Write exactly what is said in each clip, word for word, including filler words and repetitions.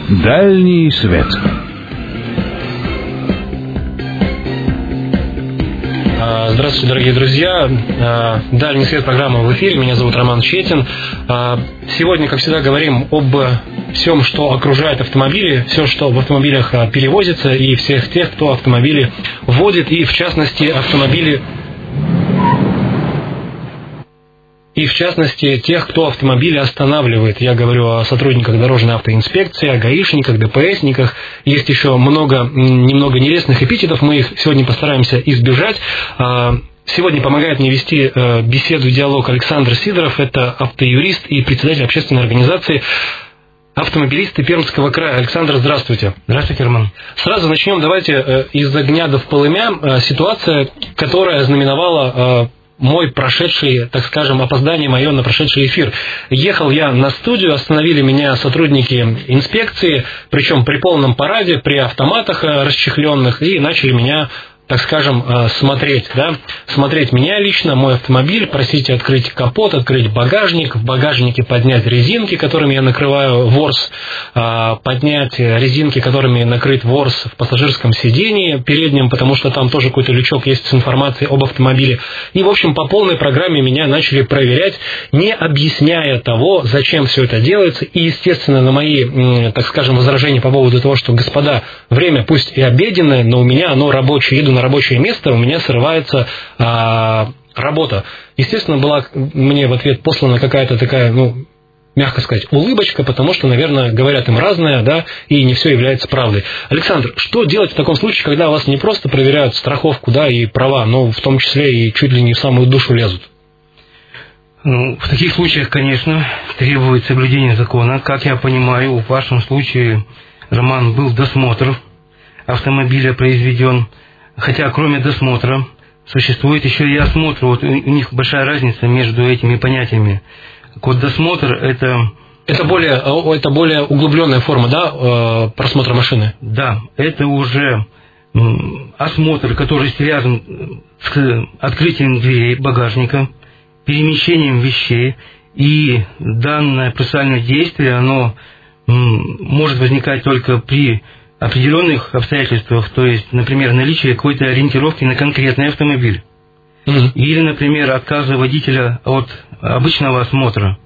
Дальний свет. Здравствуйте, дорогие друзья. Дальний свет, программа в эфире. Меня зовут Роман Четин. Сегодня, как всегда, говорим об всем, что окружает автомобили, все, что в автомобилях перевозится, и всех тех, кто автомобили водит, и в частности автомобили... И в частности, тех, кто автомобили останавливает. Я говорю о сотрудниках дорожной автоинспекции, о гаишниках, ДПСниках. Есть еще много, немного нелестных эпитетов. Мы их сегодня постараемся избежать. Сегодня помогает мне вести беседу, диалог Александр Сидоров. Это автоюрист и председатель общественной организации «Автомобилисты Пермского края». Александр, здравствуйте. Здравствуйте, Роман. Сразу начнем, давайте, из огня до полымя. Ситуация, которая знаменовала... мой прошедший, так скажем, опоздание мое на прошедший эфир. Ехал я на студию, остановили меня сотрудники инспекции, причем при полном параде, при автоматах расчехленных, и начали меня, так скажем, смотреть, да, смотреть меня лично, мой автомобиль, просить открыть капот, открыть багажник, в багажнике поднять резинки, которыми я накрываю ворс, поднять резинки, которыми накрыт ворс в пассажирском сидении переднем, потому что там тоже какой-то лючок есть с информацией об автомобиле. И, в общем, по полной программе меня начали проверять, не объясняя того, зачем все это делается. И, естественно, на мои, так скажем, возражения по поводу того, что, господа, время пусть и обеденное, но у меня оно рабочее, еду на рабочее место, у меня срывается а, работа. Естественно, была мне в ответ послана какая-то такая, ну, мягко сказать, улыбочка, потому что, наверное, говорят им разное, да, и не все является правдой. Александр, что делать в таком случае, когда вас не просто проверяют страховку, да, и права, но в том числе и чуть ли не в самую душу лезут? Ну, в таких случаях, конечно, требует соблюдения закона. Как я понимаю, в вашем случае, Роман, был досмотр автомобиля произведен. Хотя, кроме досмотра, существует еще и осмотр. Вот у них большая разница между этими понятиями. Вот досмотр – это... Это более, это более углубленная форма, да, просмотра машины? Да, это уже осмотр, который связан с открытием дверей багажника, перемещением вещей. И данное процессуальное действие, оно может возникать только при определенных обстоятельствах, то есть, например, наличие какой-то ориентировки на конкретный автомобиль. Mm-hmm. Или, например, отказа водителя от обычного осмотра.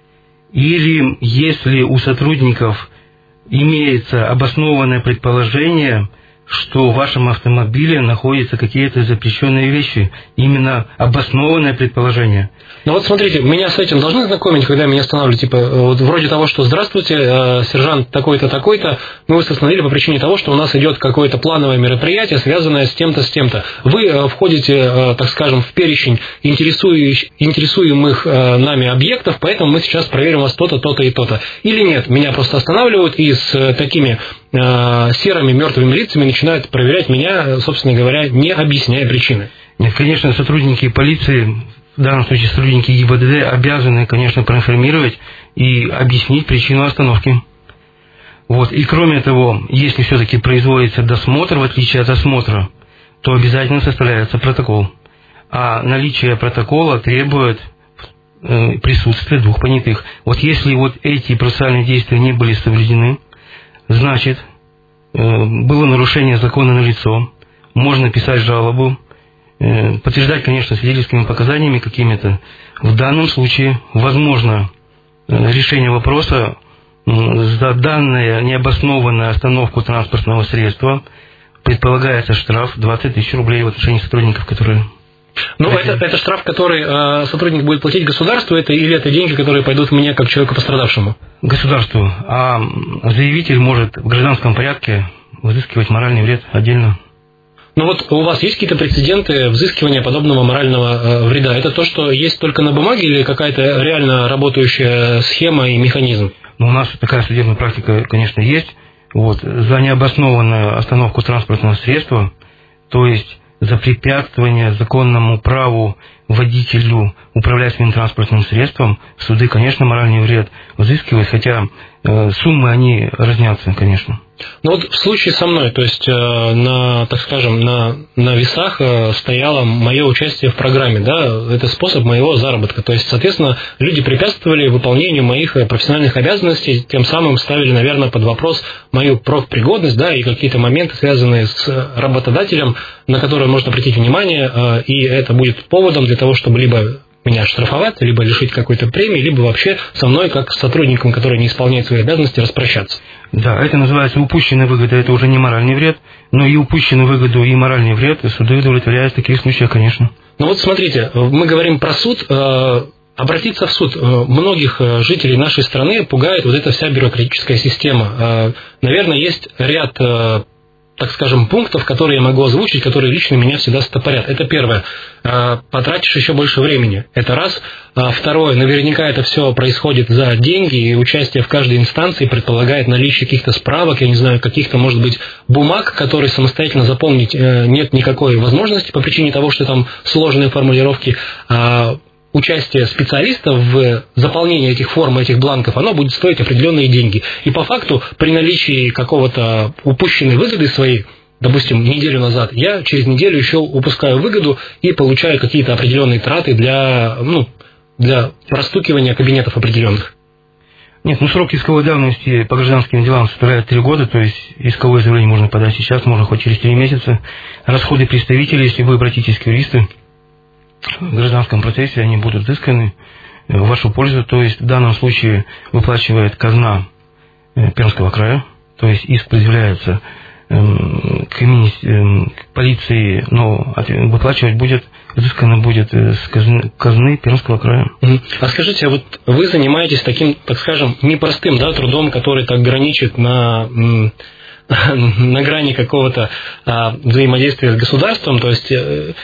Или если у сотрудников имеется обоснованное предположение, что в вашем автомобиле находятся какие-то запрещенные вещи. Именно обоснованное предположение. Ну вот смотрите, меня с этим должны знакомить, когда меня останавливают, типа, вот вроде того, что «Здравствуйте, э, сержант такой-то, такой-то, мы вас остановили по причине того, что у нас идет какое-то плановое мероприятие, связанное с тем-то, с тем-то. Вы э, входите, э, так скажем, в перечень интересующих, интересуемых э, нами объектов, поэтому мы сейчас проверим вас то-то, то-то и то-то». Или нет, меня просто останавливают и с э, такими э, серыми мертвыми лицами начинают проверять меня, собственно говоря, не объясняя причины. Нет, конечно, сотрудники полиции, в данном случае сотрудники ГИБДД, обязаны, конечно, проинформировать и объяснить причину остановки. Вот. И кроме того, если все-таки производится досмотр, в отличие от осмотра, то обязательно составляется протокол. А наличие протокола требует э, присутствия двух понятых. Вот если вот эти процессуальные действия не были соблюдены, значит, э, было нарушение закона налицо, можно писать жалобу, подтверждать, конечно, свидетельскими показаниями какими-то. В данном случае возможно решение вопроса за данную необоснованную остановку транспортного средства. Предполагается штраф двадцать тысяч рублей в отношении сотрудников, которые... Ну, это, это штраф, который э, сотрудник будет платить государству, это, или это деньги, которые пойдут мне как человеку пострадавшему? Государству. А заявитель может в гражданском порядке взыскивать моральный вред отдельно. Ну вот у вас есть какие-то прецеденты взыскивания подобного морального э, вреда? Это то, что есть только на бумаге, или какая-то реально работающая схема и механизм? Ну, у нас такая судебная практика, конечно, есть. Вот, за необоснованную остановку транспортного средства, то есть за препятствование законному праву водителю управлять своим транспортным средством, суды, конечно, моральный вред взыскивают, хотя э, суммы, они разнятся, конечно. Ну вот в случае со мной, то есть э, на, так скажем, на, на весах э, стояло мое участие в программе, да, это способ моего заработка, то есть, соответственно, люди препятствовали выполнению моих профессиональных обязанностей, тем самым ставили, наверное, под вопрос мою профпригодность, да, и какие-то моменты, связанные с работодателем, на которые можно обратить внимание, э, и это будет поводом для того, чтобы либо меня штрафовать, либо лишить какой-то премии, либо вообще со мной, как с сотрудником, который не исполняет свои обязанности, распрощаться. Да, это называется упущенная выгода, это уже не моральный вред, но и упущенную выгоду, и моральный вред суды удовлетворяют в таких случаях, конечно. Ну вот смотрите, мы говорим про суд, обратиться в суд. Многих жителей нашей страны пугает вот эта вся бюрократическая система. Наверное, есть ряд, так скажем, пунктов, которые я могу озвучить, которые лично меня всегда стопорят. Это первое. Потратишь еще больше времени. Это раз. Второе. Наверняка это все происходит за деньги, и участие в каждой инстанции предполагает наличие каких-то справок, я не знаю, каких-то, может быть, бумаг, которые самостоятельно заполнить нет никакой возможности по причине того, что там сложные формулировки. Участие специалистов в заполнении этих форм, этих бланков, оно будет стоить определенные деньги. И по факту, при наличии какого-то упущенной выгоды своей, допустим, неделю назад, я через неделю еще упускаю выгоду и получаю какие-то определенные траты для, ну, для простукивания кабинетов определенных. Нет, ну срок исковой давности по гражданским делам составляет три года, то есть исковое заявление можно подать сейчас, можно хоть через три месяца. Расходы представителей, если вы обратитесь к юристу, в гражданском процессе они будут взысканы в вашу пользу, то есть в данном случае выплачивает казна Пермского края, то есть иск предъявляется к, к полиции, но выплачивать будет, взыскано будет с казны, казны Пермского края. А скажите, вот вы занимаетесь таким, так скажем, непростым, да, трудом, который так граничит на... на грани какого-то а, взаимодействия с государством, то есть...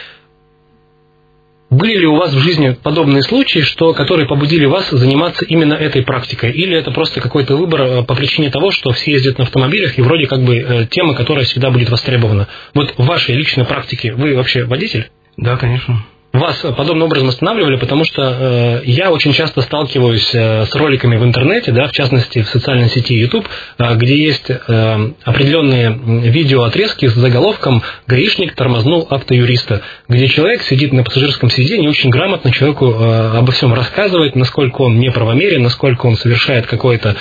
Были ли у вас в жизни подобные случаи, что, которые побудили вас заниматься именно этой практикой? Или это просто какой-то выбор по причине того, что все ездят на автомобилях и вроде как бы тема, которая всегда будет востребована? Вот в вашей личной практике вы вообще водитель? Да, конечно. Вас подобным образом останавливали, потому что э, я очень часто сталкиваюсь э, с роликами в интернете, да, в частности в социальной сети YouTube, э, где есть э, определенные видеоотрезки с заголовком «Гаишник тормознул автоюриста», где человек сидит на пассажирском сиденье и очень грамотно человеку э, обо всем рассказывает, насколько он неправомерен, насколько он совершает какое-то,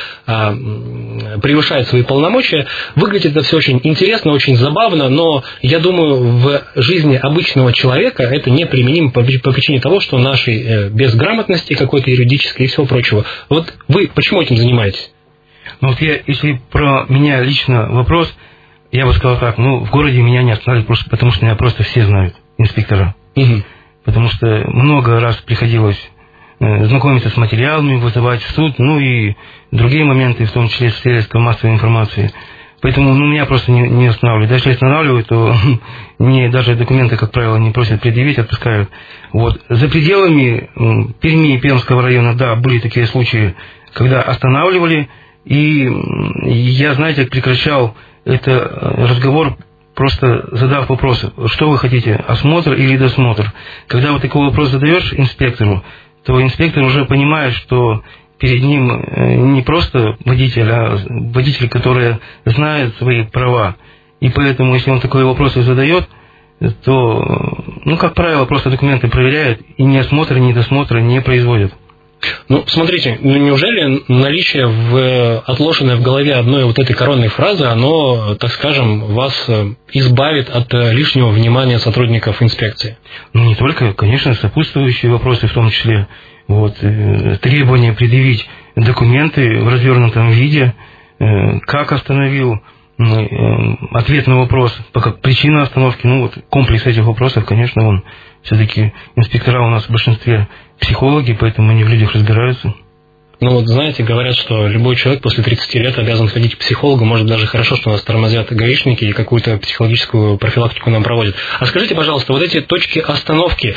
э, превышает свои полномочия. Выглядит это все очень интересно, очень забавно, но я думаю, в жизни обычного человека это не применимо по, по причине того, что нашей э, безграмотности какой-то юридической и всего прочего. Вот вы почему этим занимаетесь? Ну вот я, если про меня лично вопрос, я бы сказал так, ну в городе меня не останавливают, просто потому что меня просто все знают, инспектора. Угу. Потому что много раз приходилось э, знакомиться с материалами, вызывать в суд, ну и другие моменты, в том числе средства массовой информации. Поэтому ну, меня просто не, не останавливают. Даже если останавливают, то мне даже документы, как правило, не просят предъявить, отпускают. Вот. За пределами Перми и Пермского района, да, были такие случаи, когда останавливали, и я, знаете, прекращал этот разговор, просто задав вопрос, что вы хотите, осмотр или досмотр. Когда вот такой вопрос задаешь инспектору, то инспектор уже понимает, что перед ним не просто водитель, а водитель, который знает свои права. И поэтому, если он такой вопрос задает, то, ну, как правило, просто документы проверяют, и ни осмотра, ни досмотра не производят. Ну, смотрите, ну, неужели наличие в, отложенной в голове одной вот этой коронной фразы, оно, так скажем, вас избавит от лишнего внимания сотрудников инспекции? Ну, не только, конечно, сопутствующие вопросы в том числе. Вот, э, требование предъявить документы в развернутом виде, э, как остановил, э, ответ на вопрос, пока причина остановки, ну вот комплекс этих вопросов, конечно, он все-таки инспектора у нас в большинстве психологи, поэтому они в людях разбираются. Ну вот знаете, говорят, что любой человек после тридцати лет обязан ходить к психологу, может даже хорошо, что нас тормозят гаишники и какую-то психологическую профилактику нам проводят. А скажите, пожалуйста, вот эти точки остановки,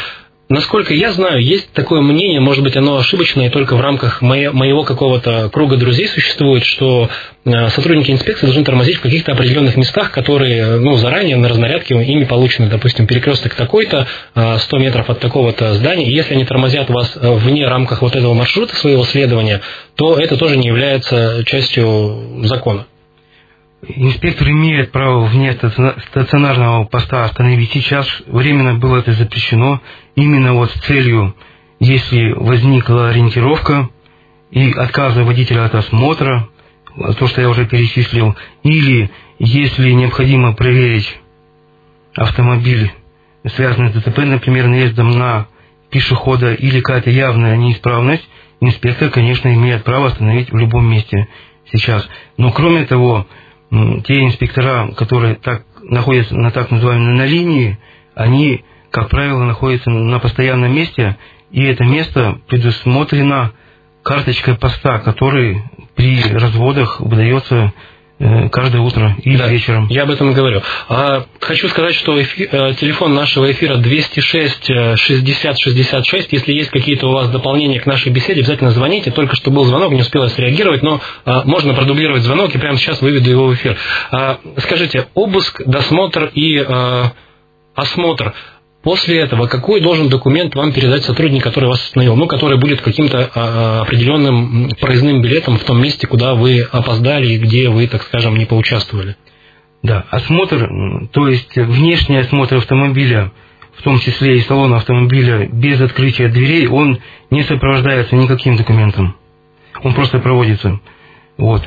насколько я знаю, есть такое мнение, может быть, оно ошибочное, и только в рамках моего, моего какого-то круга друзей существует, что сотрудники инспекции должны тормозить в каких-то определенных местах, которые, ну, заранее на разнарядке ими получены, допустим, перекресток такой-то, сто метров от такого-то здания, и если они тормозят вас вне рамках вот этого маршрута своего следования, то это тоже не является частью закона. Инспектор имеет право вне стационарного поста остановить. Сейчас временно было это запрещено именно вот с целью, если возникла ориентировка и отказа водителя от осмотра, то, что я уже перечислил, или если необходимо проверить автомобиль, связанный с ДТП, например, наездом на пешехода или какая-то явная неисправность, инспектор, конечно, имеет право остановить в любом месте сейчас. Но кроме того, те инспектора, которые так, находятся на так называемой на линии, они, как правило, находятся на постоянном месте, и это место предусмотрено карточкой поста, который при разводах выдается каждое утро или да, вечером. Я об этом и говорю. А, хочу сказать, что эфир, телефон нашего эфира двести шесть шестьдесят шестьдесят шесть. Если есть какие-то у вас дополнения к нашей беседе, обязательно звоните. Только что был звонок, не успела среагировать, но а, можно продублировать звонок, и прямо сейчас выведу его в эфир. А, скажите, обыск, досмотр и а, осмотр. После этого какой должен документ вам передать сотрудник, который вас остановил? Ну, который будет каким-то а, определенным проездным билетом в том месте, куда вы опоздали и где вы, так скажем, не поучаствовали? Да, осмотр, то есть внешний осмотр автомобиля, в том числе и салона автомобиля, без открытия дверей, он не сопровождается никаким документом. Он просто проводится. Вот.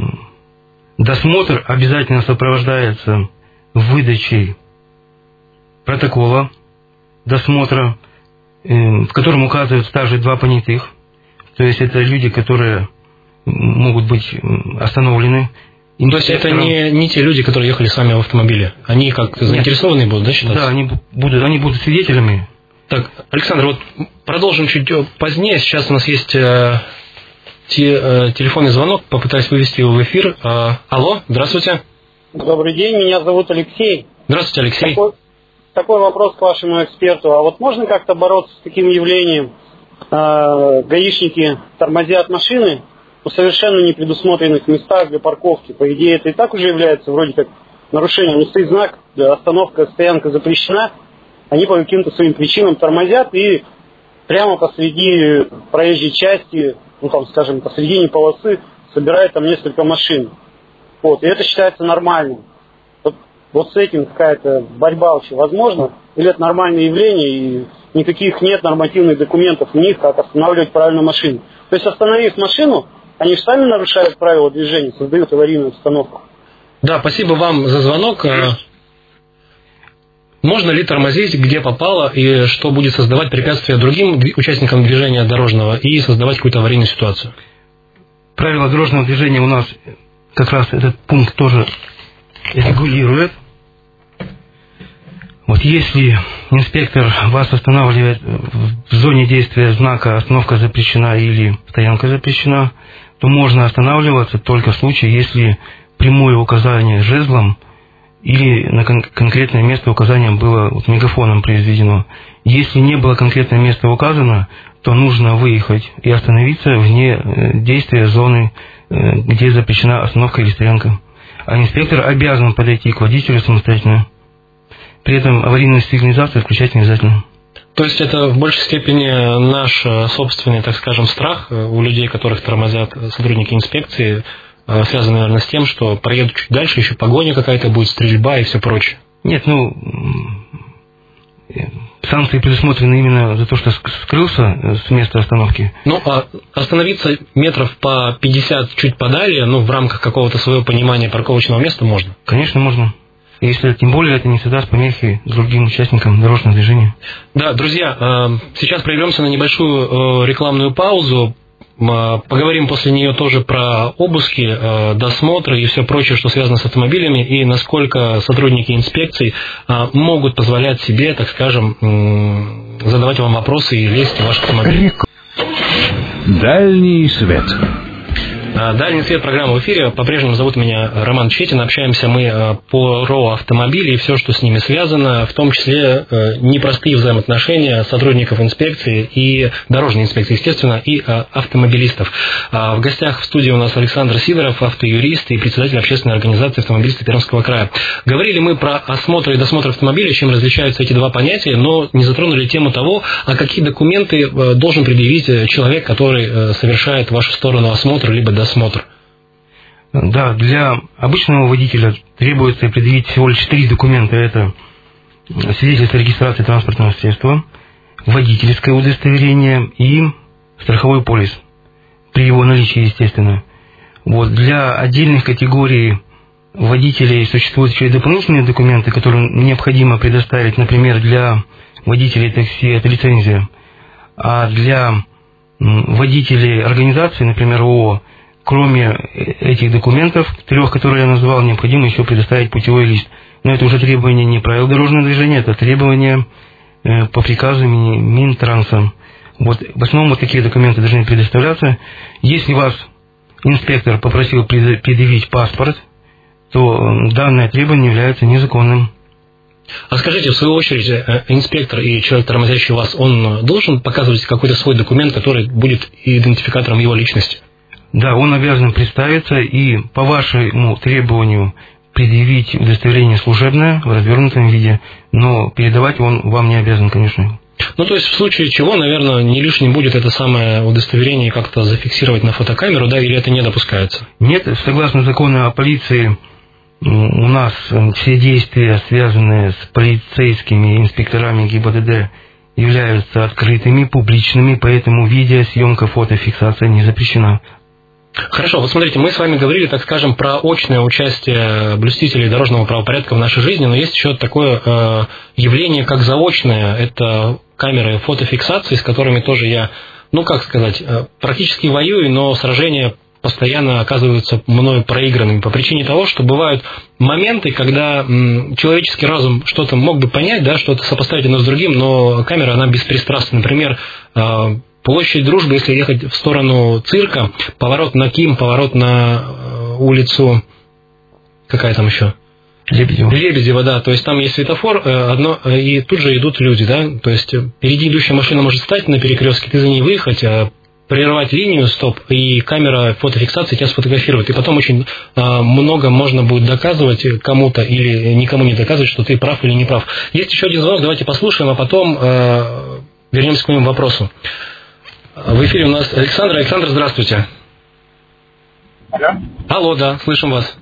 Досмотр обязательно сопровождается выдачей протокола досмотра, в котором указываются также два понятых. То есть это люди, которые могут быть остановлены. То есть это не, не те люди, которые ехали с вами в автомобиле. Они как заинтересованные будут, да, считаться? Да, они будут, они будут свидетелями. Так, Александр, вот продолжим чуть позднее. Сейчас у нас есть э, те, э, телефонный звонок. Попытаюсь вывести его в эфир. Э, алло, здравствуйте. Добрый день, меня зовут Алексей. Здравствуйте, Алексей. Такой, такой вопрос к вашему эксперту. А вот можно как-то бороться с таким явлением? Э, гаишники тормозят машины в совершенно не предусмотренных местах для парковки. По идее, это и так уже является вроде как нарушением. Но стоит знак, остановка, стоянка запрещена. Они по каким-то своим причинам тормозят и прямо посреди проезжей части, ну там, скажем, посредине полосы собирают там несколько машин. Вот, и это считается нормальным. Вот, вот с этим какая-то борьба вообще возможна? Или это нормальное явление и никаких нет нормативных документов у них, как останавливать правильно машину? То есть, остановив машину, они же сами нарушают правила движения, создают аварийную обстановку. Да, спасибо вам за звонок. Можно ли тормозить, где попало, и что будет создавать препятствия другим участникам движения дорожного и создавать какую-то аварийную ситуацию? Правила дорожного движения у нас как раз этот пункт тоже регулирует. Вот если инспектор вас останавливает в зоне действия знака «Остановка запрещена» или «Стоянка запрещена», то можно останавливаться только в случае, если прямое указание жезлом или на кон- конкретное место указания было вот, мегафоном произведено. Если не было конкретное место указано, то нужно выехать и остановиться вне э, действия зоны, э, где запрещена остановка или стоянка. А инспектор обязан подойти к водителю самостоятельно. При этом аварийную сигнализацию включать не обязательно. То есть это в большей степени наш собственный, так скажем, страх у людей, которых тормозят сотрудники инспекции, связанный, наверное, с тем, что проедут чуть дальше, еще погоня какая-то будет, стрельба и все прочее. Нет, ну, санкции предусмотрены именно за то, что скрылся с места остановки. Ну, а остановиться метров по пятьдесят чуть подалее, ну, в рамках какого-то своего понимания парковочного места можно? Конечно, можно. Если, тем более, это не создаст помехи другим участникам дорожного движения. Да, друзья, сейчас прервемся на небольшую рекламную паузу. Поговорим после нее тоже про обыски, досмотры и все прочее, что связано с автомобилями, и насколько сотрудники инспекций могут позволять себе, так скажем, задавать вам вопросы и лезть в ваш автомобиль. Дальний свет. Дальний свет, программа в эфире. По-прежнему зовут меня Роман Четин. Общаемся мы по РО автомобилей и все, что с ними связано, в том числе непростые взаимоотношения сотрудников инспекции и дорожной инспекции, естественно, и автомобилистов. В гостях в студии у нас Александр Сидоров, автоюрист и председатель общественной организации автомобилисты Пермского края. Говорили мы про осмотр и досмотр автомобиля, чем различаются эти два понятия, но не затронули тему того, а какие документы должен предъявить человек, который совершает в вашу сторону осмотр либо досмотр. Да, для обычного водителя требуется предъявить всего лишь три документа. Это свидетельство о регистрации транспортного средства, водительское удостоверение и страховой полис. При его наличии, естественно. Вот. Для отдельных категорий водителей существуют еще и дополнительные документы, которые необходимо предоставить, например, для водителей такси это лицензия, а для водителей организации, например, ООО, кроме этих документов, трех, которые я назвал, необходимо еще предоставить путевой лист. Но это уже требование не правил дорожного движения, это требование по приказу Минтранса. Вот, в основном вот такие документы должны предоставляться. Если вас инспектор попросил предъявить паспорт, то данное требование является незаконным. А скажите, в свою очередь, инспектор и человек, тормозящий вас, он должен показывать какой-то свой документ, который будет идентификатором его личности? Да, он обязан представиться и по вашему требованию предъявить удостоверение служебное в развернутом виде, но передавать он вам не обязан, конечно. Ну, то есть, в случае чего, наверное, не лишним будет это самое удостоверение как-то зафиксировать на фотокамеру, да, или это не допускается? Нет, согласно закону о полиции, у нас все действия, связанные с полицейскими инспекторами ГИБДД, являются открытыми, публичными, поэтому видеосъемка, фотофиксация не запрещена. Хорошо, вот смотрите, мы с вами говорили, так скажем, про очное участие блюстителей дорожного правопорядка в нашей жизни, но есть еще такое э, явление, как заочное. Это камеры фотофиксации, с которыми тоже я, ну как сказать, э, практически воюю, но сражения постоянно оказываются мною проигранными по причине того, что бывают моменты, когда м, человеческий разум что-то мог бы понять, да, что-то сопоставить одно с другим, но камера, она беспристрастна. Например, э, Площадь Дружбы, если ехать в сторону цирка, поворот на Ким, поворот на э, улицу, какая там еще? Лебедева. Лебедева, да. То есть там есть светофор, э, одно, э, и тут же идут люди, да. То есть впереди идущая машина может встать на перекрестке, ты за ней выехать, э, прервать линию, стоп, и камера фотофиксации тебя сфотографирует. И потом очень э, много можно будет доказывать кому-то или никому не доказывать, что ты прав или не прав. Есть еще один звонок, давайте послушаем, а потом э, вернемся к моему вопросу. В эфире у нас Александр. Александр, здравствуйте. Алло. Алло, да, слышим вас.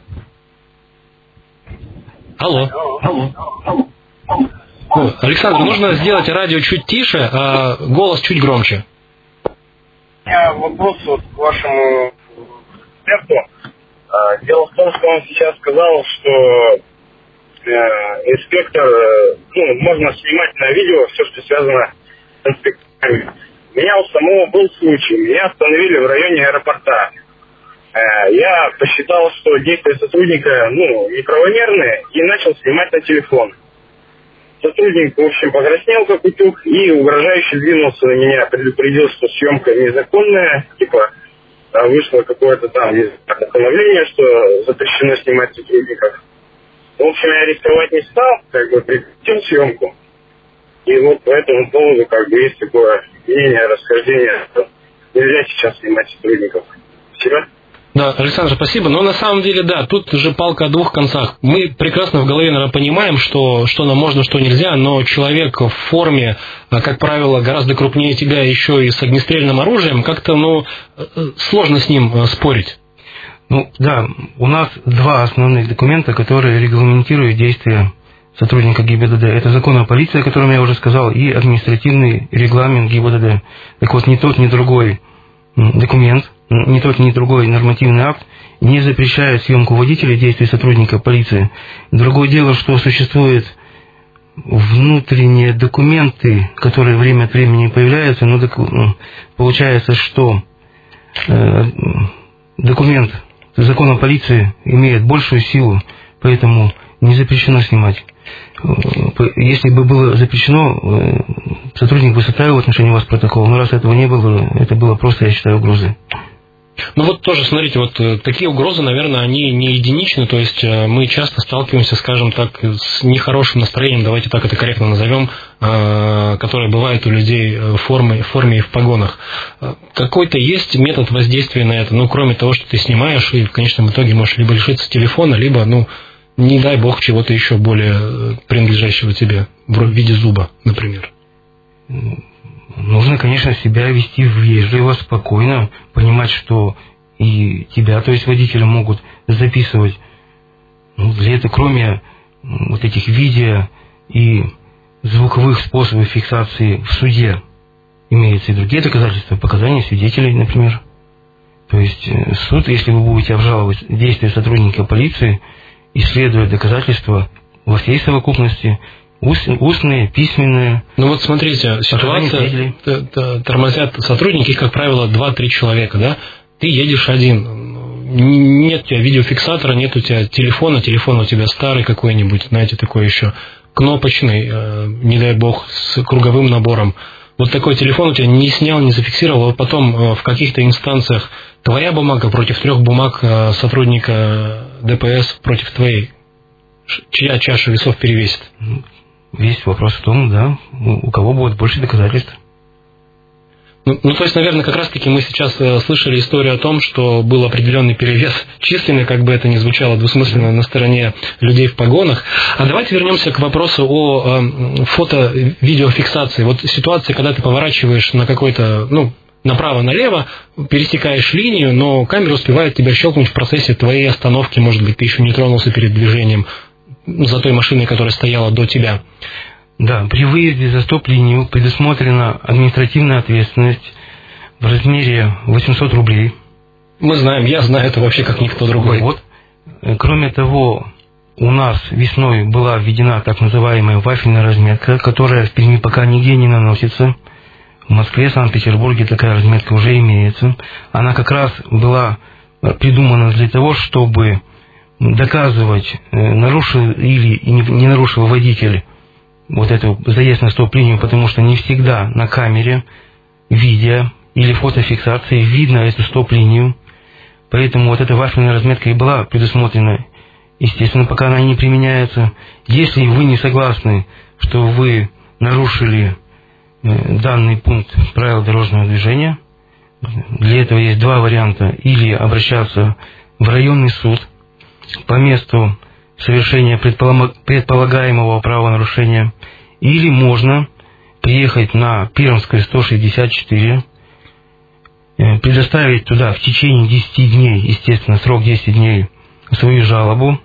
Алло. Алло. Ну, Александр, нужно сделать радио чуть тише, а голос чуть громче. У меня вопрос вот к вашему эксперту. Дело в том, что он сейчас сказал, что инспектор, ну, можно снимать на видео все, что связано с инспекторами. У меня у самого был случай. Меня остановили в районе аэропорта. Я посчитал, что действия сотрудника, ну, неправомерные, и начал снимать на телефон. Сотрудник, в общем, покраснел как утюг и угрожающе двинулся на меня, предупредил, что съемка незаконная, типа вышло какое-то там постановление, что запрещено снимать сотрудников. В общем, я рисковать не стал, как бы прекратил съемку. И вот по этому поводу как бы есть такое мнение, расхождение, что нельзя сейчас снимать сотрудников. Спасибо. Да, Александр, спасибо. Но на самом деле, да, тут же палка о двух концах. Мы прекрасно в голове, наверное, понимаем, что, что нам можно, что нельзя, но человек в форме, как правило, гораздо крупнее тебя, еще и с огнестрельным оружием, как-то, ну, сложно с ним спорить. Ну, да, у нас два основных документа, которые регламентируют действия сотрудника ГИБДД. Это закон о полиции, о котором я уже сказал, и административный регламент ГИБДД. Так вот, ни тот, ни другой документ, ни тот, ни другой нормативный акт не запрещает съемку водителя действий сотрудника полиции. Другое дело, что существуют внутренние документы, которые время от времени появляются, но получается, что э, документ закона о полиции имеет большую силу, поэтому не запрещено снимать. Если бы было запрещено, сотрудник бы составил в отношении вас протокол, но раз этого не было, это было просто, я считаю, угрозой. Ну вот тоже, смотрите, вот такие угрозы, наверное, они не единичны, то есть мы часто сталкиваемся, скажем так, с нехорошим настроением, давайте так это корректно назовем, которое бывает у людей в форме, в форме и в погонах. Какой-то есть метод воздействия на это, ну, кроме того, что ты снимаешь, и в конечном итоге можешь либо лишиться телефона, либо, ну, не дай бог, чего-то еще более принадлежащего тебе, в виде зуба, например. Нужно, конечно, себя вести вежливо, спокойно, понимать, что и тебя, то есть водителя, могут записывать. Ну, для этого, кроме вот этих видео и звуковых способов фиксации в суде, имеются и другие доказательства, показания свидетелей, например. То есть суд, если вы будете обжаловать действия сотрудника полиции, исследуя доказательства во всей совокупности, устные, письменные. Ну вот смотрите, ситуация, тормозят сотрудники, их, как правило, два-три человека, да? Ты едешь один, нет у тебя видеофиксатора, нет у тебя телефона, телефон у тебя старый какой-нибудь, знаете, такой еще кнопочный, не дай бог, с круговым набором. Вот такой телефон у тебя не снял, не зафиксировал, а потом в каких-то инстанциях твоя бумага против трех бумаг сотрудника ДПС против твоей. Чья чаша весов перевесит? Весь вопрос в том, да, у кого будет больше доказательств. Ну, ну, то есть, наверное, как раз-таки мы сейчас э, слышали историю о том, что был определенный перевес численный, как бы это ни звучало двусмысленно, на стороне людей в погонах. А давайте вернемся к вопросу о э, фото-видеофиксации. Вот ситуация, когда ты поворачиваешь на какой-то, ну, направо-налево, пересекаешь линию, но камера успевает тебя щелкнуть в процессе твоей остановки, может быть, ты еще не тронулся перед движением за той машиной, которая стояла до тебя. Да, при выезде за стоп-линию предусмотрена административная ответственность в размере восемьсот рублей. Мы знаем, я знаю это вообще как никто другой. Вот. Кроме того, у нас весной была введена так называемая вафельная разметка, которая в Перми пока нигде не наносится. В Москве, Санкт-Петербурге такая разметка уже имеется. Она как раз была придумана для того, чтобы доказывать, нарушил или не нарушил водитель вот эту заезд на стоп-линию, потому что не всегда на камере, видео или фотофиксации видно эту стоп-линию. Поэтому вот эта вафельная разметка и была предусмотрена. Естественно, пока она не применяется. Если вы не согласны, что вы нарушили данный пункт правил дорожного движения, для этого есть два варианта. Или обращаться в районный суд по месту совершения предполагаемого правонарушения, или можно приехать на Пермскую сто шестьдесят четыре, предоставить туда в течение десяти дней, естественно, срок десять дней, свою жалобу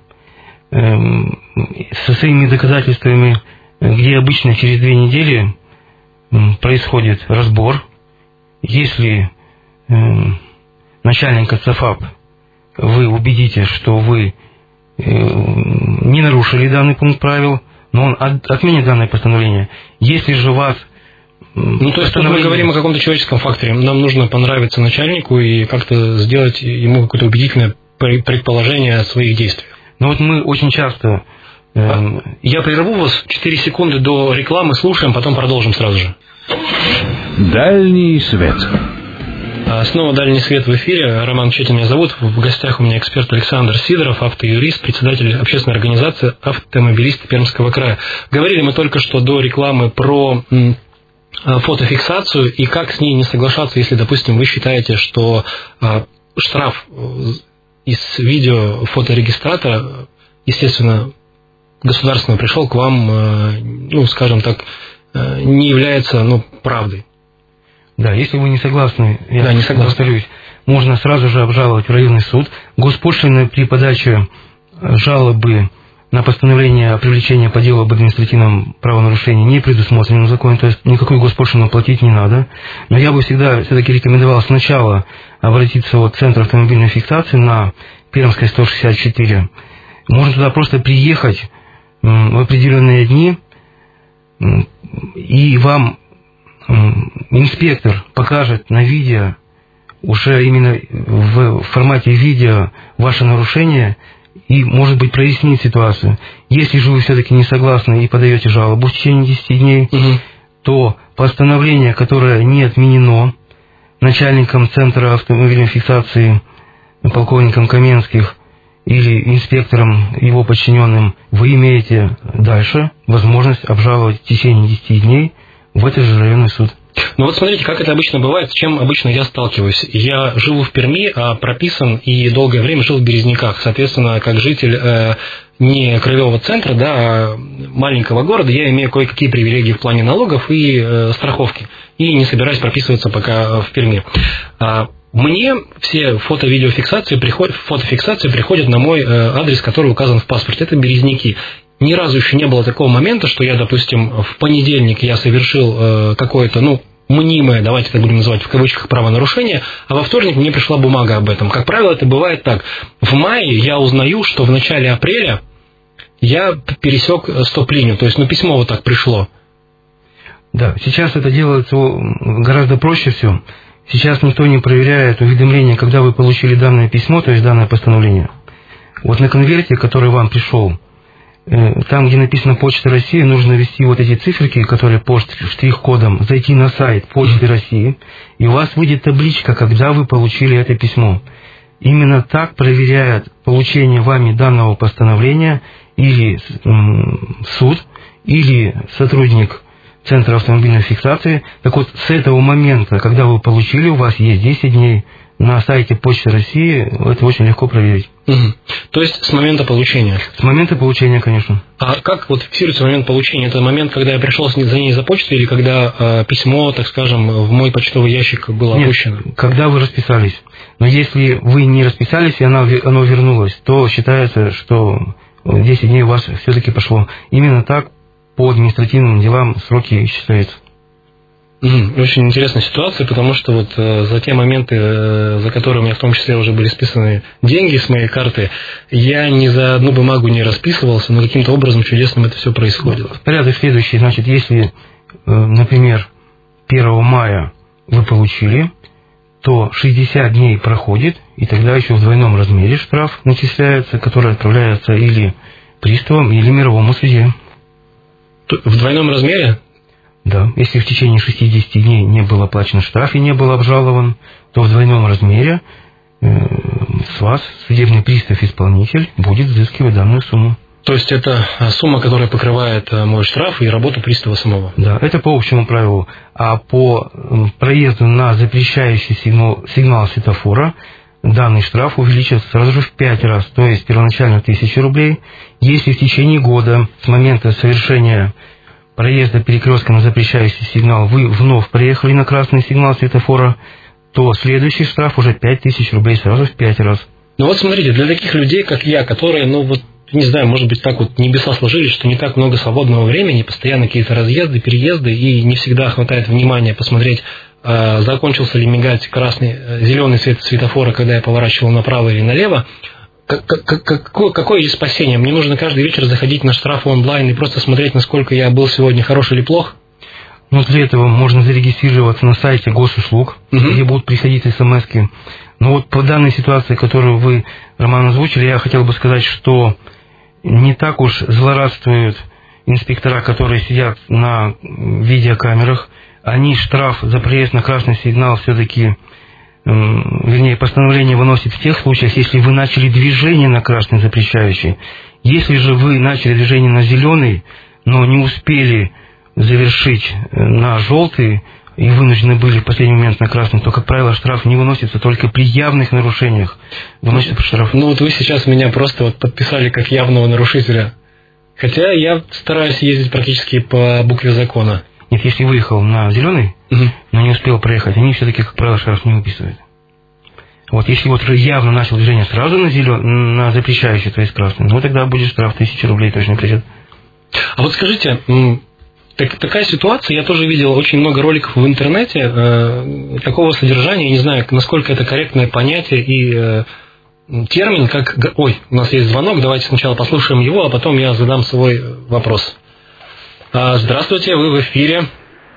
со своими доказательствами, где обычно через две недели происходит разбор. Если начальника ЦАФАП вы убедите, что вы не нарушили данный пункт правил, но он отменит данное постановление. Если же вас... Ну, то есть, тут мы говорим о каком-то человеческом факторе. Нам нужно понравиться начальнику и как-то сделать ему какое-то убедительное предположение о своих действиях. Ну, вот мы очень часто... Э... Я прерву вас, четыре секунды до рекламы, слушаем, потом продолжим сразу же. Дальний свет. Снова «Дальний свет» в эфире. Роман Четин меня зовут. В гостях у меня эксперт Александр Сидоров, автоюрист, председатель общественной организации «Автомобилисты Пермского края». Говорили мы только что до рекламы про фотофиксацию и как с ней не соглашаться, если, допустим, вы считаете, что штраф из видео-фоторегистратора, естественно, государственного, пришел к вам, ну, скажем так, не является, ну, правдой. Да, если вы не согласны, я да, не согласен. повторюсь, можно сразу же обжаловать в районный суд. Госпошлина при подаче жалобы на постановление о привлечении по делу об административном правонарушении не предусмотрено в законе, то есть никакую госпошлину платить не надо. Но я бы всегда все-таки рекомендовал сначала обратиться в Центр автомобильной фиксации на Пермской сто шестьдесят четыре. Можно туда просто приехать в определенные дни, и вам инспектор покажет на видео, уже именно в формате видео, ваше нарушение и, может быть, прояснит ситуацию. Если же вы все-таки не согласны и подаете жалобу в течение десяти дней, угу. то постановление, которое не отменено, начальником Центра автомобильной фиксации полковником Каменских или инспектором его подчиненным, вы имеете дальше возможность обжаловать в течение десяти дней в этот же районный суд. Ну вот смотрите, как это обычно бывает, с чем обычно я сталкиваюсь. Я живу в Перми, а прописан и долгое время жил в Березниках. Соответственно, как житель э, не краевого центра, да, а маленького города, я имею кое-какие привилегии в плане налогов и э, страховки. И не собираюсь прописываться пока в Перми. А мне все фото-видеофиксации приходят, фотофиксации приходят на мой э, адрес, который указан в паспорте. Это Березники. Ни разу еще не было такого момента, что я, допустим, в понедельник я совершил э, какое-то, ну, мнимое, давайте это будем называть в кавычках, правонарушение, а во вторник мне пришла бумага об этом. Как правило, это бывает так. В мае я узнаю, что в начале апреля я пересек стоп-линию, то есть, ну, письмо вот так пришло. Да, сейчас это делается гораздо проще все. Сейчас никто не проверяет уведомление, когда вы получили данное письмо, то есть данное постановление. Вот на конверте, который вам пришел, там, где написано «Почта России», нужно ввести вот эти циферки, которые по штрих-кодам, зайти на сайт Почты России, и у вас выйдет табличка, когда вы получили это письмо. Именно так проверяют получение вами данного постановления или суд, или сотрудник Центра автомобильной фиксации. Так вот, с этого момента, когда вы получили, у вас есть десять дней. На сайте Почты России это очень легко проверить. Угу. То есть с момента получения? С момента получения, конечно. А как вот фиксируется момент получения? Это момент, когда я пришел за ней за почтой, или когда э, письмо, так скажем, в мой почтовый ящик было Нет, опущено? Когда вы расписались. Но если вы не расписались, и оно, оно вернулось, то считается, что десять дней у вас все-таки пошло. Именно так по административным делам сроки исчисляются. Очень интересная ситуация, потому что вот э, за те моменты, э, за которые у меня в том числе уже были списаны деньги с моей карты, я ни за одну бумагу не расписывался, но каким-то образом чудесным это все происходило. Порядок следующий. Значит, если, э, например, первого мая вы получили, то шестьдесят дней проходит, и тогда еще в двойном размере штраф начисляется, который отправляется или приставом, или мировому судье. В двойном размере? Да, если в течение шестидесяти дней не был оплачен штраф и не был обжалован, то в двойном размере э, с вас судебный пристав-исполнитель будет взыскивать данную сумму. То есть это сумма, которая покрывает мой штраф и работу пристава самого? Да, это по общему правилу. А по проезду на запрещающий сигнал, сигнал светофора данный штраф увеличивается сразу же в пять раз. То есть первоначально тысяча рублей. Если в течение года с момента совершения проезда перекрестка на запрещающий сигнал вы вновь приехали на красный сигнал светофора, то следующий штраф уже пять тысяч рублей, сразу в пять раз. Ну вот смотрите, для таких людей, как я, которые, ну вот, не знаю, может быть, так вот небеса сложились, что не так много свободного времени, постоянно какие-то разъезды, переезды, и не всегда хватает внимания посмотреть, э, закончился ли мигать красный, э, зеленый свет светофора, когда я поворачивал направо или налево. Какое, какое есть спасение? Мне нужно каждый вечер заходить на штрафы онлайн и просто смотреть, насколько я был сегодня хорош или плох? Ну, для этого можно зарегистрироваться на сайте госуслуг, угу. где будут приходить смс-ки. Но вот по данной ситуации, которую вы, Роман, озвучили, я хотел бы сказать, что не так уж злорадствуют инспектора, которые сидят на видеокамерах. Они штраф за проезд на красный сигнал все-таки... вернее, постановление выносит в тех случаях, если вы начали движение на красный запрещающий. Если же вы начали движение на зеленый, но не успели завершить на желтый и вынуждены были в последний момент на красный, то, как правило, штраф не выносится только при явных нарушениях. Выносится штраф. Ну вот вы сейчас меня просто вот подписали как явного нарушителя. Хотя я стараюсь ездить практически по букве закона. Нет, если выехал на зеленый, угу. но не успел проехать, они все-таки, как правило, штраф не выписывают. Вот если вот явно начал движение сразу на зеленый, на запрещающий, то есть красный, ну тогда будет штраф тысяча рублей точно придет. А вот скажите, так, такая ситуация, я тоже видел очень много роликов в интернете э, такого содержания, я не знаю, насколько это корректное понятие и э, термин, как... Ой, у нас есть звонок, давайте сначала послушаем его, а потом я задам свой вопрос. Здравствуйте, вы в эфире.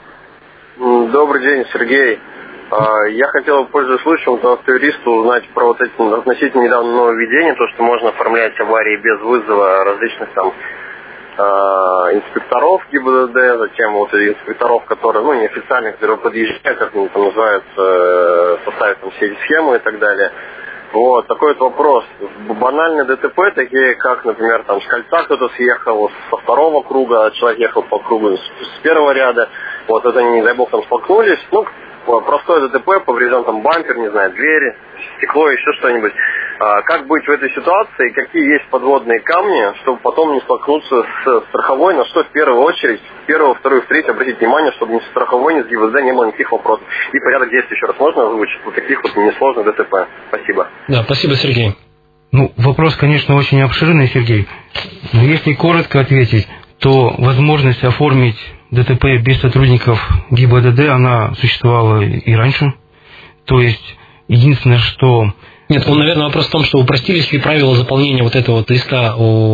Добрый день, Сергей. Я хотел, пользуясь случаем, от автоюриста узнать про вот эти относительно недавно нововведения, то, что можно оформлять аварии без вызова различных там инспекторов ГИБДД, затем вот инспекторов, которые, ну, неофициальных, которые подъезжают, как они там называются, составят там все эти схемы и так далее. Вот, такой вот вопрос. Банальные ДТП, такие как, например, там с кольца кто-то съехал, со второго круга, а человек ехал по кругу с, с первого ряда, вот это, не дай бог, там столкнулись, ну, простое ДТП, поврежден там бампер, не знаю, двери, стекло, еще что-нибудь. А как быть в этой ситуации, какие есть подводные камни, чтобы потом не столкнуться с страховой, на что в первую очередь, в первую, вторую, в третью обратить внимание, чтобы ни с страховой, ни с ГИБДД не было никаких вопросов. И порядок действий еще раз можно озвучить вот таких вот несложных ДТП. Спасибо. Да, спасибо, Сергей. Ну, вопрос, конечно, очень обширный, Сергей. Но если коротко ответить, то возможность оформить ДТП без сотрудников ГИБДД, она существовала и раньше. То есть, единственное, что... Нет, он, наверное, вопрос в том, что упростились ли правила заполнения вот этого вот листа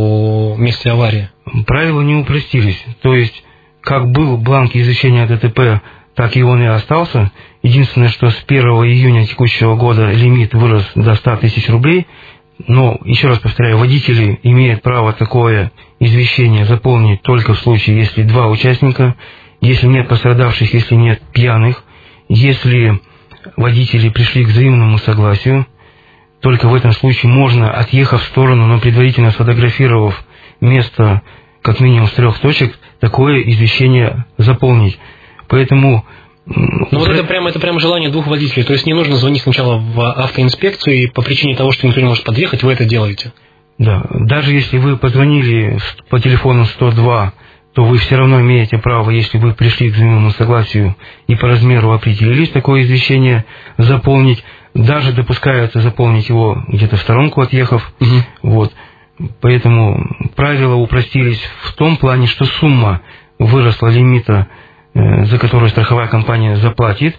о месте аварии? Правила не упростились. То есть, как был бланк извещения о ДТП, так и он и остался. Единственное, что с первого июня текущего года лимит вырос до ста тысяч рублей. Но, еще раз повторяю, водители имеют право такое извещение заполнить только в случае, если два участника, если нет пострадавших, если нет пьяных, если водители пришли к взаимному согласию. Только в этом случае можно, отъехав в сторону, но предварительно сфотографировав место как минимум с трех точек, такое извещение заполнить. Поэтому... Ну вот это прямо, это прямо желание двух водителей. То есть не нужно звонить сначала в автоинспекцию, и по причине того, что никто не может подъехать, вы это делаете. Да, даже если вы позвонили по телефону сто два, то вы все равно имеете право, если вы пришли к взаимному согласию и по размеру определились, такое извещение заполнить. Даже допускается заполнить его где-то в сторонку отъехав. Угу. Вот. Поэтому правила упростились в том плане, что сумма выросла лимита, за которую страховая компания заплатит.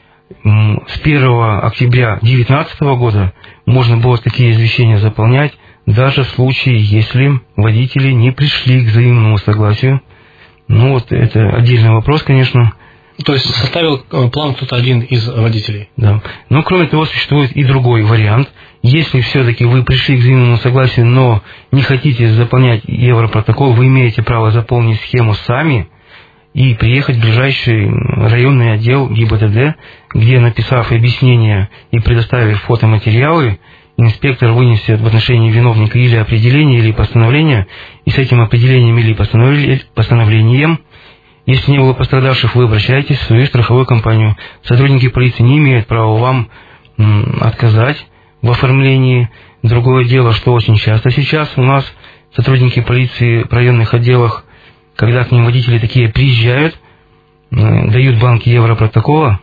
С первого октября две тысячи девятнадцатого года можно было такие извещения заполнять, даже в случае, если водители не пришли к взаимному согласию. Ну вот это отдельный вопрос, конечно. То есть составил план кто-то один из водителей? Да. Но кроме того, существует и другой вариант. Если все-таки вы пришли к взаимному согласию, но не хотите заполнять европротокол, вы имеете право заполнить схему сами и приехать в ближайший районный отдел ГИБДД, где, написав объяснение и предоставив фотоматериалы, инспектор вынесет в отношении виновника или определение, или постановление, и с этим определением или постановлением, если не было пострадавших, вы обращаетесь в свою страховую компанию. Сотрудники полиции не имеют права вам м, отказать в оформлении. Другое дело, что очень часто сейчас у нас сотрудники полиции в районных отделах, когда к ним водители такие приезжают, э, дают бланки европротокола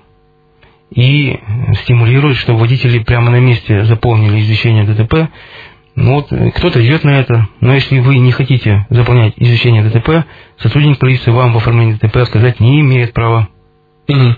и стимулируют, чтобы водители прямо на месте заполнили извещение ДТП. Ну вот, кто-то идет на это, но если вы не хотите заполнять извещение ДТП, сотрудник полиции вам в оформлении ДТП отказать не имеет права. Угу.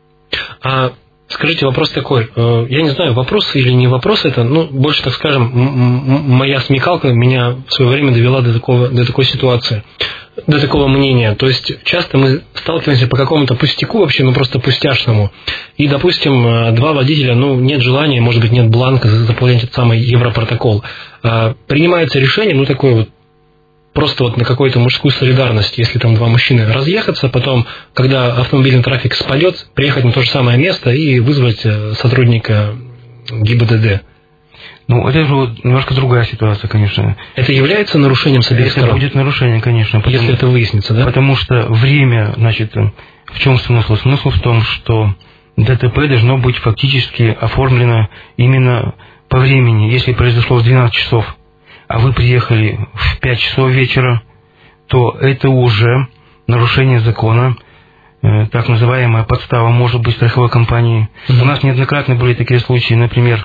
А скажите, вопрос такой, я не знаю, вопрос или не вопрос это, ну, больше, так скажем, моя смекалка меня в свое время довела до, такого, до такой ситуации, до такого мнения. То есть часто мы сталкиваемся по какому-то пустяку вообще, ну просто пустяшному. И, допустим, два водителя, ну, нет желания, может быть, нет бланка заполнять этот самый европротокол. Принимается решение, ну, такое вот, просто вот на какую-то мужскую солидарность, если там два мужчины разъехаться, потом, когда автомобильный трафик спадет, приехать на то же самое место и вызвать сотрудника ГИБДД. Ну, это же вот немножко другая ситуация, конечно. Это является нарушением с обеих это сторон? Это будет нарушение, конечно. Потому, если это выяснится, да? Потому что время, значит, в чем смысл? Смысл в том, что ДТП должно быть фактически оформлено именно по времени. Если произошло в двенадцать часов, а вы приехали в пять часов вечера, то это уже нарушение закона, э, так называемая подстава может быть страховой компании. Mm-hmm. У нас неоднократно были такие случаи, например,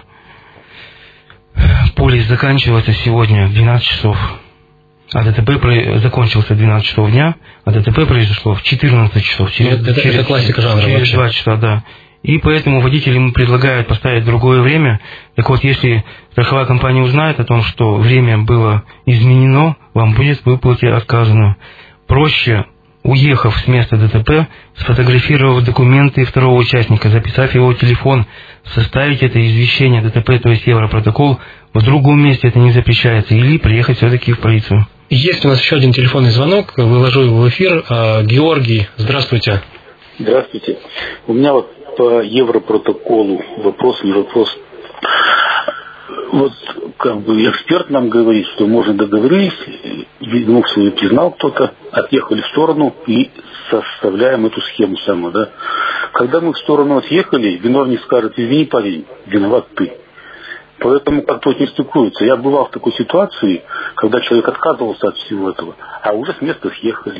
полис заканчивается сегодня в двенадцать часов, а ДТП про... закончился в двенадцать часов дня, а ДТП произошло в четырнадцать часов. Через, это, через, это классика жанра через вообще. два часа, да. И поэтому водителям предлагают поставить другое время. Так вот, если страховая компания узнает о том, что время было изменено, вам будет в выплате отказано. Проще, уехав с места ДТП, сфотографировав документы второго участника, записав его телефон, составить это извещение ДТП, то есть европротокол, в другом месте это не запрещается, или приехать все-таки в полицию. Есть у нас еще один телефонный звонок, выложу его в эфир. Георгий, здравствуйте. Здравствуйте. У меня вот по Европротоколу вопрос, не вопрос. Вот как бы эксперт нам говорит, что можно договорились, вину свою признал кто-то, отъехали в сторону и составляем эту схему саму, да. Когда мы в сторону отъехали, виновник скажет: извини, парень, виноват ты. Поэтому как-то вот не стыкуется. Я бывал в такой ситуации, когда человек отказывался от всего этого, а уже с места съехали.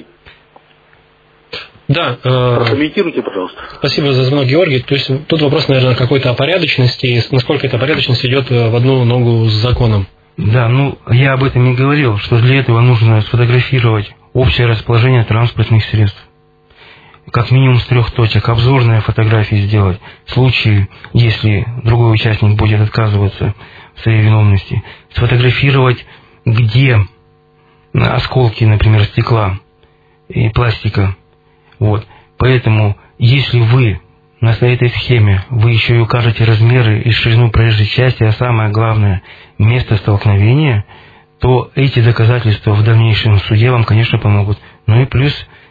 Да. Э... Прокомментируйте, пожалуйста. Спасибо за звонок, Георгий. То есть тут вопрос, наверное, какой-то о порядочности, и насколько эта порядочность идет в одну ногу с законом. Да, ну, я об этом и говорил, что для этого нужно сфотографировать общее расположение транспортных средств. Как минимум с трех точек, обзорные фотографии сделать. В случае, если другой участник будет отказываться в своей виновности, сфотографировать, где осколки, например, стекла и пластика. Вот. Поэтому, если вы на этой схеме, вы еще и укажете размеры и ширину проезжей части, а самое главное, место столкновения, то эти доказательства в дальнейшем суде вам, конечно, помогут. Ну и плюс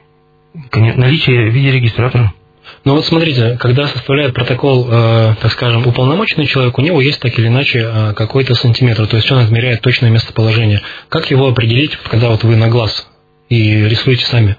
наличие видеорегистратора. Ну вот смотрите, когда составляет протокол, э, так скажем, уполномоченный человек, у него есть так или иначе э, какой-то сантиметр, то есть он отмеряет точное местоположение. Как его определить, когда вот вы на глаз и рисуете сами?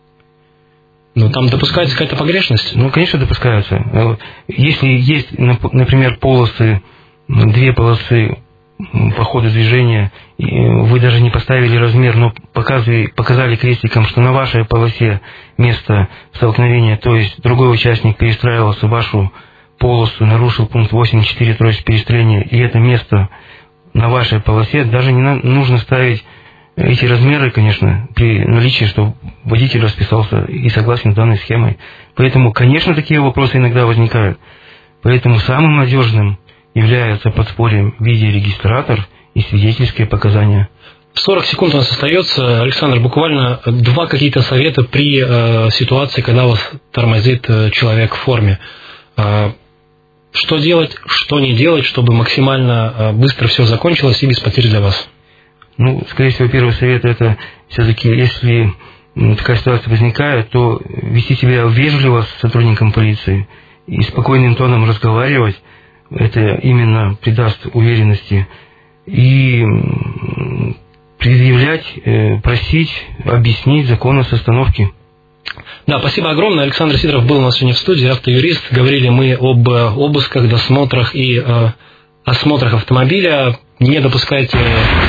Ну, там допускается какая-то погрешность? Ну, конечно, допускаются. Если есть, например, полосы, две полосы по ходу движения, вы даже не поставили размер, но показали, показали крестиком, что на вашей полосе место столкновения, то есть другой участник перестраивался в вашу полосу, нарушил пункт восемьдесят четыре тройки перестроения, и это место на вашей полосе, даже не нужно ставить эти размеры, конечно, при наличии, что водитель расписался и согласен с данной схемой. Поэтому, конечно, такие вопросы иногда возникают. Поэтому самым надежным является подспорьем видеорегистратор и свидетельские показания. сорок секунд у нас остается. Александр, буквально два какие-то совета при э, ситуации, когда вас тормозит э, человек в форме. Э, что делать, что не делать, чтобы максимально э, быстро все закончилось и без потерь для вас? Ну, скорее всего, первый совет — это все-таки, если такая ситуация возникает, то вести себя вежливо с сотрудником полиции и спокойным тоном разговаривать. Это именно придаст уверенности. И предъявлять, просить, объяснить законность остановки. Да, спасибо огромное. Александр Сидоров был у нас сегодня в студии, автоюрист. Говорили мы об обысках, досмотрах и э, осмотрах автомобиля. Не допускайте